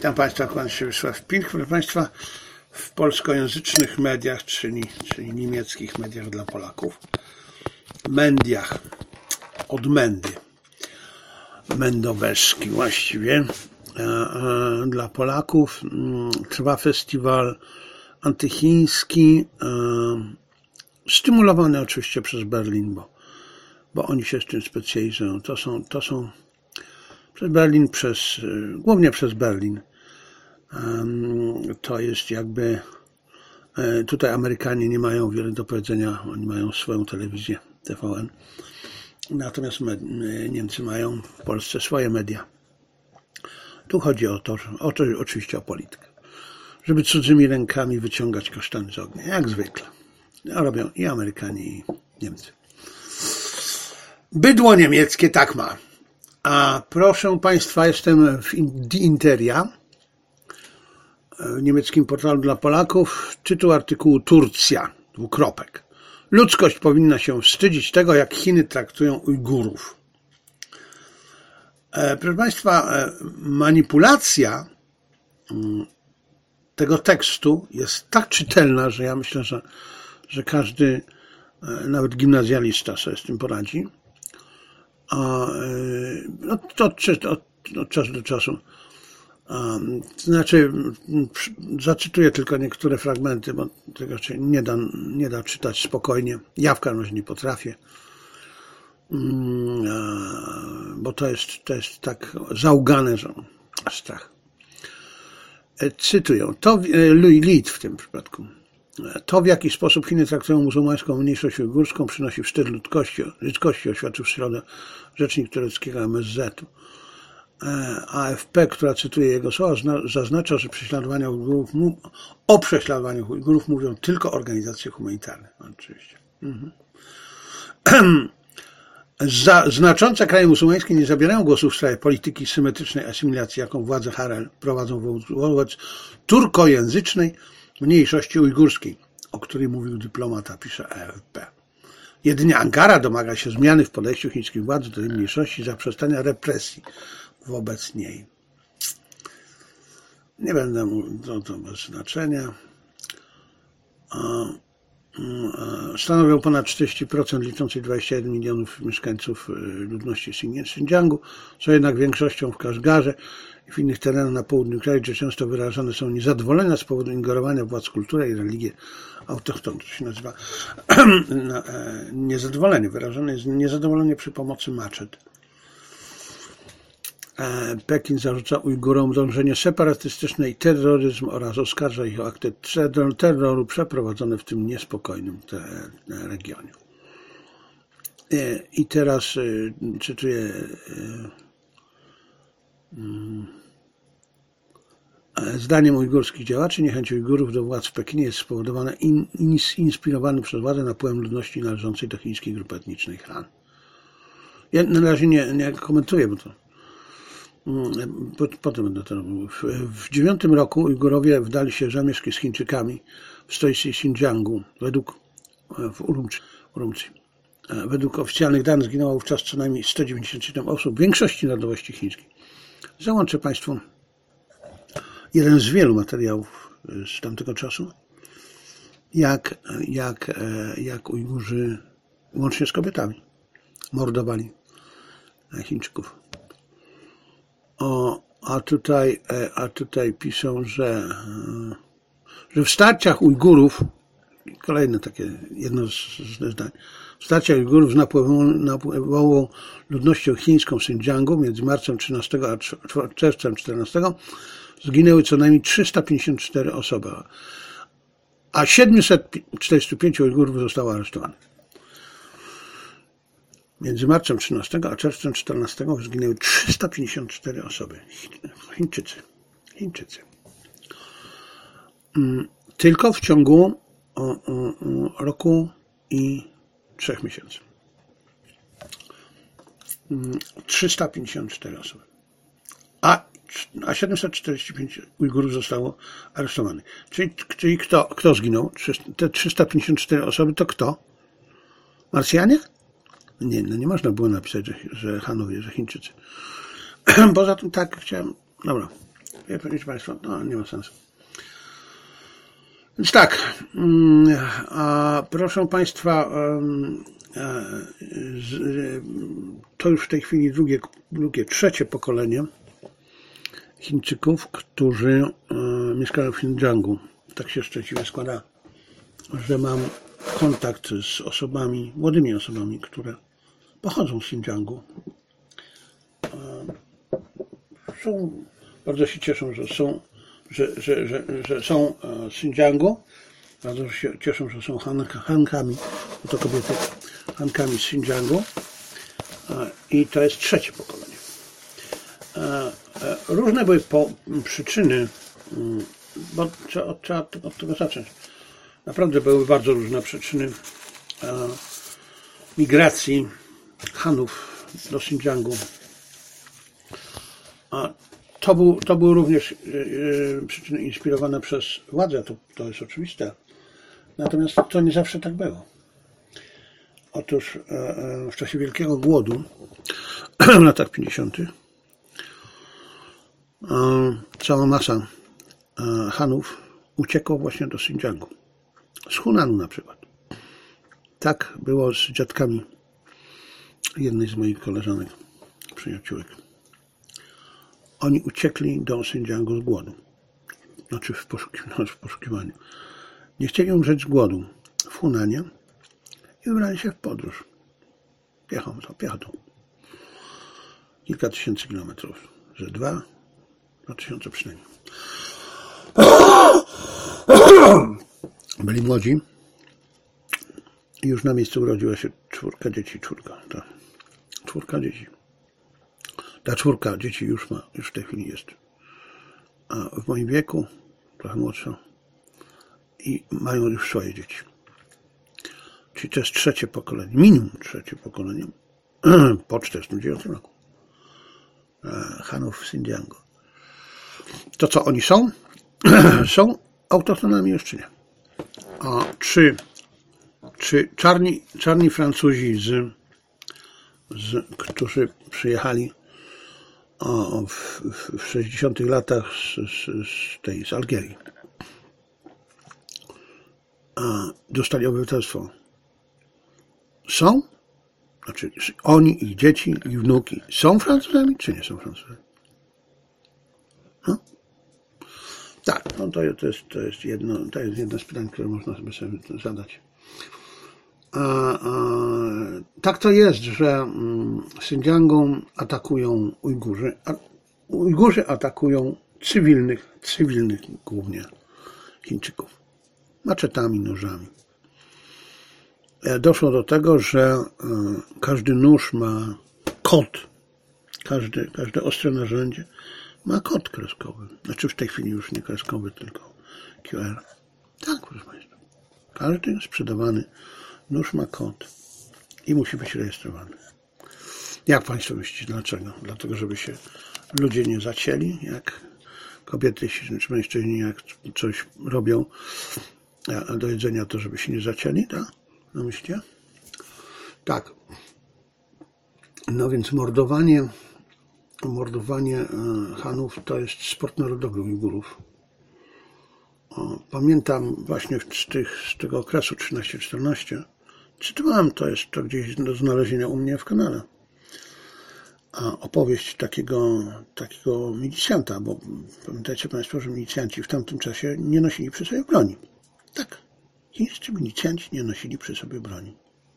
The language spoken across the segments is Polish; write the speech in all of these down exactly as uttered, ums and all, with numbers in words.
Witam Państwa, kłaniam się Wiesław Pilch. Proszę Państwa, w polskojęzycznych mediach, czyli, czyli niemieckich mediach dla Polaków, mediach od Mendy, Mendoweszki właściwie, dla Polaków trwa festiwal antychiński, stymulowany oczywiście przez Berlin, bo, bo oni się z tym specjalizują. To są, to są przez Berlin, przez, głównie przez Berlin. To jest jakby, tutaj Amerykanie nie mają wiele do powiedzenia, oni mają swoją telewizję T V N, natomiast Niemcy mają w Polsce swoje media. Tu chodzi o to, o to oczywiście o politykę, żeby cudzymi rękami wyciągać kasztany z ognia, jak zwykle. Robią i Amerykanie, i Niemcy. Bydło niemieckie tak ma. A proszę Państwa, jestem w Interia, w niemieckim portalu dla Polaków. Tytuł artykułu: Turcja, dwukropek. Ludzkość powinna się wstydzić tego, jak Chiny traktują Ujgurów. Proszę Państwa, manipulacja tego tekstu jest tak czytelna, że ja myślę, że, że każdy, nawet gimnazjalista, sobie z tym poradzi. A, no, to od, od czasu do czasu. A, to znaczy, zacytuję tylko niektóre fragmenty, bo tego się nie da, nie da czytać spokojnie. Ja w każdym razie nie potrafię, bo to jest, to jest tak załgane, że aż strach. Cytuję, to Louis Lied w tym przypadku. To, w jaki sposób Chiny traktują muzułmańską mniejszość ujgurską, przynosi wstyd ludzkości, ludzkości oświadczył w środę rzecznik tureckiego M S Z-u. A F P, która cytuje jego słowa, zaznacza, że prześladowania Ujgurów, o prześladowaniu Ujgurów mówią tylko organizacje humanitarne. Oczywiście. Mhm. Za, znaczące kraje muzułmańskie nie zabierają głosu w sprawie polityki symetrycznej asymilacji, jaką władze Harel prowadzą wobec turkojęzycznej mniejszości ujgurskiej, o której mówił dyplomata, pisze A F P. Jedynie Ankara domaga się zmiany w podejściu chińskich władz do tej mniejszości, zaprzestania represji wobec niej. Nie będę mówił, to, to bez znaczenia. Stanowią ponad czterdzieści procent liczącej dwadzieścia jeden milionów mieszkańców ludności Xinjiangu, co jednak większością w Kaszgarze i w innych terenach na południu kraju, gdzie często wyrażane są niezadowolenia z powodu ingerowania władz kulturę i religię autochton. To się nazywa niezadowolenie. Wyrażane jest niezadowolenie przy pomocy maczet. Pekin zarzuca Ujgurom dążenie separatystyczne i terroryzm oraz oskarża ich o akty terroru przeprowadzone w tym niespokojnym regionie. I teraz cytuję zdaniem ujgurskich działaczy niechęć Ujgurów do władz w Pekinie jest spowodowana in, in, inspirowany przez władzę napływem ludności należącej do chińskiej grupy etnicznej Han. Ja na razie nie, nie komentuję, bo to potem będę to robił. W dziewiątym roku Ujgurowie wdali się zamieszki z Chińczykami w stolicy Xinjiangu. Według, w Urumqi, Urumqi. Według oficjalnych danych zginęło wówczas co najmniej sto dziewięćdziesiąt siedem osób, w większości narodowości chińskiej. Załączę Państwu jeden z wielu materiałów z tamtego czasu, jak, jak, jak Ujgurzy, łącznie z kobietami, mordowali Chińczyków. O, a tutaj, a tutaj piszą, że, że w starciach Ujgurów, kolejne takie, jedno z zdań, w starciach Ujgurów z napływową, napływową ludnością chińską w Xinjiangu między marcem trzynastego a czerwcem czternastego zginęły co najmniej trzysta pięćdziesiąt cztery osoby, a siedemset czterdzieści pięć Ujgurów zostało aresztowanych. Między marcem trzynastego a czerwcem czternastego zginęły trzysta pięćdziesiąt cztery osoby. Chińczycy. Chińczycy. Tylko w ciągu roku i trzech miesięcy. trzysta pięćdziesiąt cztery osoby. A, a siedemset czterdzieści pięć Ujgurów zostało aresztowanych. Czyli, czyli kto, kto zginął? Te trzysta pięćdziesiąt cztery osoby to kto? Marsjanie? Nie, no nie można było napisać, że, że Hanowie, że Chińczycy. Poza tym tak chciałem, dobra, Wiecie Państwo, no nie ma sensu. Więc tak, a proszę Państwa, to już w tej chwili drugie, drugie trzecie pokolenie Chińczyków, którzy mieszkają w Xinjiangu. Tak się szczęśliwie składa, że mam kontakt z osobami, młodymi osobami, które pochodzą z Xinjiangu. Są, bardzo się cieszą, że są, że, że, że, że są z Xinjiangu. Bardzo się cieszą, że są Han, Hankami, to kobiety Hankami z Xinjiangu. I to jest trzecie pokolenie. Różne były po, przyczyny, bo trzeba, trzeba od tego zacząć. Naprawdę były bardzo różne przyczyny migracji Hanów do Xinjiangu. To, był, to były również przyczyny inspirowane przez władzę, to, to jest oczywiste. Natomiast to nie zawsze tak było. Otóż w czasie Wielkiego Głodu w latach pięćdziesiątych cała masa Hanów uciekło właśnie do Xinjiangu. Z Hunanu na przykład. Tak było z dziadkami jednej z moich koleżanek, przyjaciółek. Oni uciekli do Xinjiangu z głodu. Znaczy w poszukiwaniu. W poszukiwaniu. Nie chcieli umrzeć z głodu w Hunanie i wybrali się w podróż. Piechą, to piechotą. Kilka tysięcy kilometrów. Że dwa, dwa tysiące przynajmniej. Byli młodzi. I już na miejscu urodziła się czwórka dzieci. Czwórka, tak. Czwórka dzieci. Ta czwórka dzieci już ma, już w tej chwili jest. A w moim wieku, trochę młodsza, i mają już swoje dzieci. Czyli to jest trzecie pokolenie, minimum trzecie pokolenie, po czterdziestym dziewiątym roku. Hanów w Xinjiangu. To co oni są? Są autochtonami jeszcze nie. A czy, czy czarni, czarni Francuzi, z, z, którzy przyjechali o, w, w sześćdziesiątych latach z, z, z tej z Algierii, a dostali obywatelstwo, są? Znaczy oni, ich dzieci, ich wnuki są Francuzami, czy nie są Francuzami? No? Tak, no to, to, jest, to, jest jedno, to jest jedno z pytań, które można sobie, sobie zadać. A, a, tak to jest, że w Xinjiangu atakują Ujgurzy. A Ujgurzy atakują cywilnych, cywilnych głównie Chińczyków. Maczetami, nożami. Doszło do tego, że każdy nóż ma kod. Każde, każde ostre narzędzie ma kod kreskowy. Znaczy w tej chwili już nie kreskowy, tylko Q R. Tak, proszę Państwa. Każdy sprzedawany nóż ma kod i musi być rejestrowany. Jak Państwo myślicie, dlaczego? Dlatego, żeby się ludzie nie zacięli, jak kobiety czy mężczyźni, jak coś robią do jedzenia, to żeby się nie zacięli, tak? No myślicie? Tak. No więc mordowanie, mordowanie Hanów to jest sport narodowy Ujgurów. Pamiętam właśnie z, tych, z tego okresu trzynaście czternaście, czytałem, to jest to gdzieś do znalezienia u mnie w kanale, a opowieść takiego, takiego milicjanta, bo pamiętajcie Państwo, że milicjanci w tamtym czasie nie nosili przy sobie broni. Tak, chińscy milicjanci nie nosili przy sobie broni.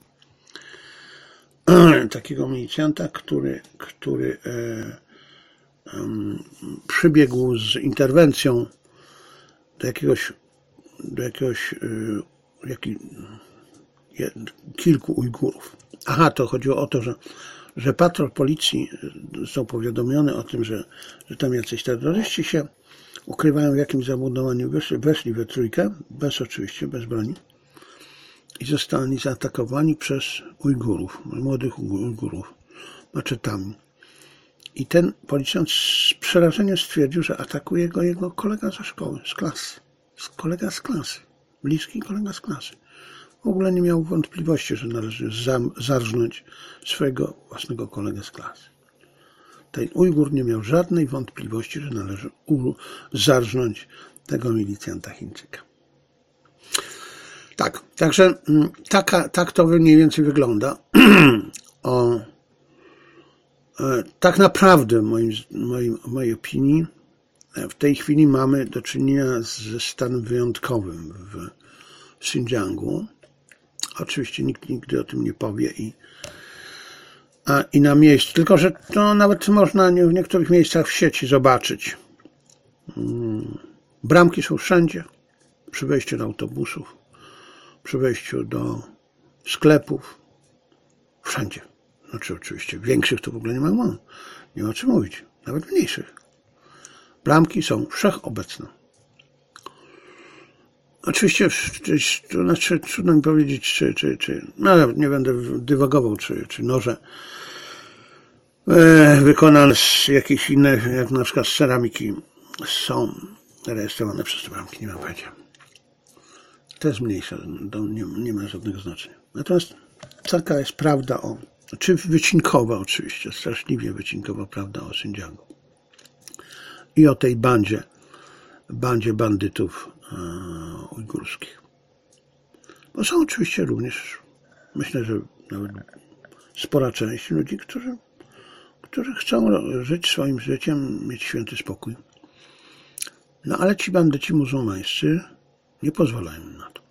Takiego milicjanta, który, który e, e, przybiegł z interwencją do jakiegoś, do jakiegoś e, jaki, je, kilku Ujgurów. Aha, to chodziło o to, że, że patrol policji został powiadomiony o tym, że, że tam jacyś terroryści się ukrywają w jakimś zabudowaniu, weszli, weszli we trójkę, bez oczywiście, bez broni, i zostali zaatakowani przez Ujgurów, młodych Ujgurów, maczetami. I ten policjant z przerażeniem stwierdził, że atakuje go jego kolega ze szkoły, z klasy. Kolega z klasy, bliski kolega z klasy. W ogóle nie miał wątpliwości, że należy zarżnąć swojego własnego kolegę z klasy. ten Ujgur nie miał żadnej wątpliwości, że należy zarżnąć tego milicjanta Chińczyka. Tak, także taka, tak to mniej więcej wygląda. O, tak naprawdę, moim, moim, w mojej opinii, w tej chwili mamy do czynienia ze stanem wyjątkowym w Xinjiangu. Oczywiście nikt nigdy o tym nie powie i, a, i na miejscu. Tylko że to nawet można w niektórych miejscach w sieci zobaczyć. Bramki są wszędzie. Przy wejściu do autobusów, przy wejściu do sklepów. Wszędzie. Znaczy oczywiście większych to w ogóle nie ma mowy. Nie ma o czym mówić. Nawet mniejszych. Bramki są wszechobecne. Oczywiście, to znaczy, trudno mi powiedzieć, czy, czy, czy no, nie będę dywagował, czy, czy noże e, wykonane z jakichś innych, jak na przykład z ceramiki, są rejestrowane przez te bramki, nie mam pojęcia. To jest mniejsze, to nie, nie ma żadnego znaczenia. Natomiast taka jest prawda o, czy wycinkowa oczywiście, straszliwie wycinkowa prawda o Xinjiangu. I o tej bandzie, bandzie bandytów e, ujgurskich. Bo są oczywiście również, myślę, że nawet spora część ludzi, którzy, którzy chcą żyć swoim życiem, mieć święty spokój. No ale ci bandyci muzułmańscy nie pozwalają na to.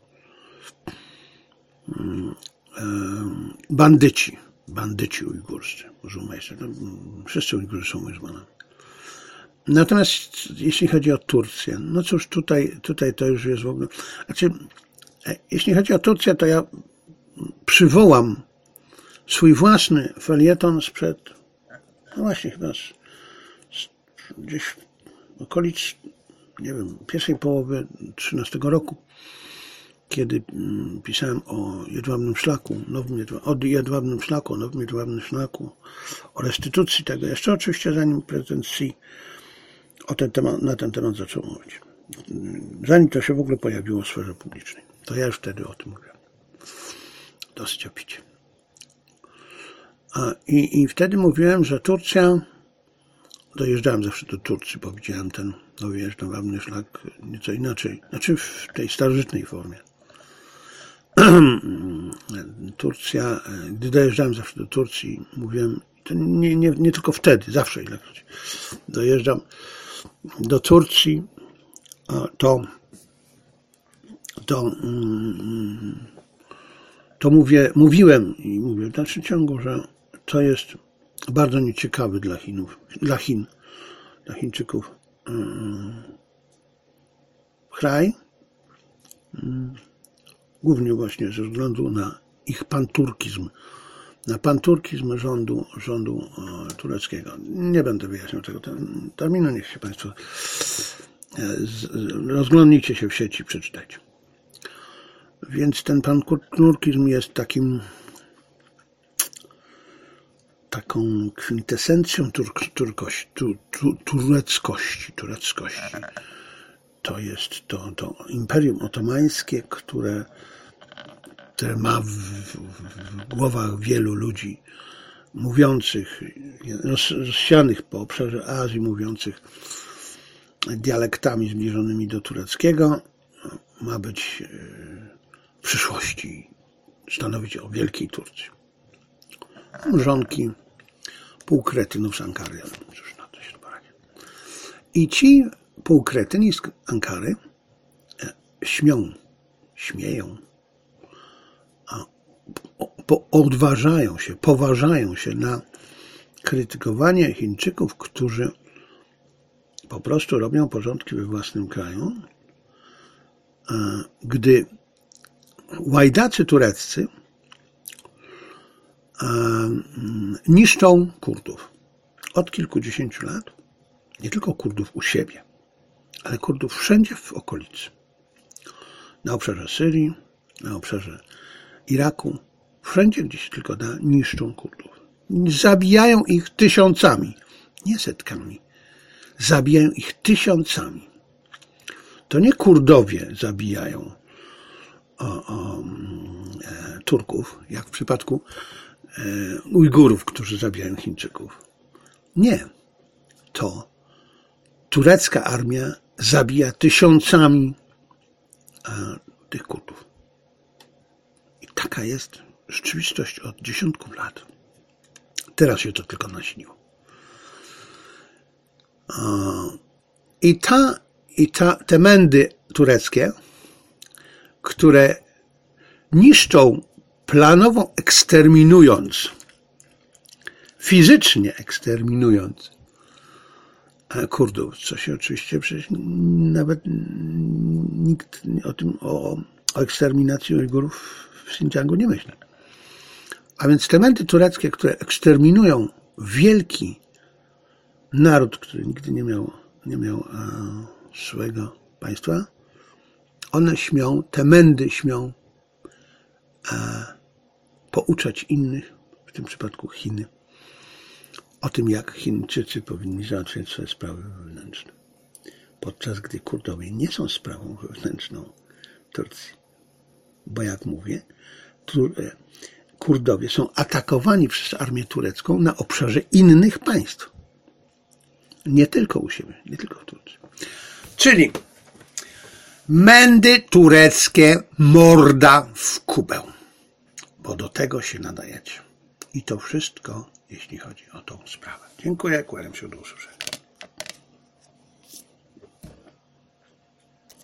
E, bandyci, bandyci ujgurscy, muzułmańscy, to wszyscy Ujgurzy są muzułmanami. Natomiast jeśli chodzi o Turcję, no cóż, tutaj, tutaj to już jest w ogóle... Znaczy, jeśli chodzi o Turcję, to ja przywołam swój własny felieton sprzed, no właśnie chyba z, z, gdzieś w okolic, nie wiem, pierwszej połowy trzynastego roku, kiedy pisałem o jedwabnym szlaku, nowym jedwabnym, o jedwabnym szlaku, nowym jedwabnym szlaku, o restytucji tego, jeszcze oczywiście zanim prezydent Xi o ten temat, na ten temat zaczął mówić. Zanim to się w ogóle pojawiło w sferze publicznej. To ja już wtedy o tym mówiłem. Dosyć opicie. A, i, I wtedy mówiłem, że Turcja, dojeżdżałem zawsze do Turcji, bo widziałem ten nowy jedwabny szlak nieco inaczej. Znaczy w tej starożytnej formie. Turcja, gdy dojeżdżałem zawsze do Turcji, mówiłem, to nie, nie, nie tylko wtedy, zawsze ilekroć dojeżdżam do Turcji, to, to, to mówię, mówiłem i mówię w dalszym ciągu, że to jest bardzo nieciekawy dla Chinów, dla Chin, dla Chińczyków kraj, głównie właśnie ze względu na ich panturkizm, na panturkizm rządu, rządu tureckiego. Nie będę wyjaśniał tego terminu, niech się Państwo rozglądnijcie się w sieci i przeczytajcie. Więc ten panturkizm jest takim taką kwintesencją turk, turkości, tu, tu, tureckości, tureckości. To jest to, to Imperium Otomańskie, które, które ma w, w, w głowach wielu ludzi mówiących, rozsianych po obszarze Azji, mówiących dialektami zbliżonymi do tureckiego, ma być w przyszłości stanowić o Wielkiej Turcji. Mrzonki półkretynów z Ankary, cóż na to się poradzi. I ci półkretyni z Ankary śmią, śmieją, a po, odważają się, poważają się na krytykowanie Chińczyków, którzy po prostu robią porządki we własnym kraju, gdy łajdacy tureccy niszczą Kurdów. Od kilkudziesięciu lat, nie tylko Kurdów u siebie, ale Kurdów wszędzie w okolicy. Na obszarze Syrii, na obszarze Iraku, wszędzie gdzie się tylko da, niszczą Kurdów. Zabijają ich tysiącami, nie setkami. Zabijają ich tysiącami. To nie Kurdowie zabijają o, o, e, Turków, jak w przypadku e, Ujgurów, którzy zabijają Chińczyków. Nie. to turecka armia zabija tysiącami e, tych Kurdów. I taka jest rzeczywistość od dziesiątków lat. Teraz się to tylko nasiliło. E, I ta, i ta, te mędy tureckie, które niszczą planowo, eksterminując, fizycznie eksterminując Kurdów, co się oczywiście przecież nawet nikt o tym, o, o eksterminacji Ujgurów w Xinjiangu nie myśli. A więc te mędy tureckie, które eksterminują wielki naród, który nigdy nie miał, nie miał e, swojego państwa, one śmią, te mędy śmią e, pouczać innych, w tym przypadku Chiny, o tym, jak Chińczycy powinni załatwiać swoje sprawy wewnętrzne. Podczas gdy Kurdowie nie są sprawą wewnętrzną Turcji. Bo jak mówię, Kurdowie są atakowani przez armię turecką na obszarze innych państw. Nie tylko u siebie, nie tylko w Turcji. Czyli mędy tureckie, morda w kubę. Bo do tego się nadajecie. I to wszystko, jeśli chodzi o tą sprawę. Dziękuję, kłaniam się do usłyszenia.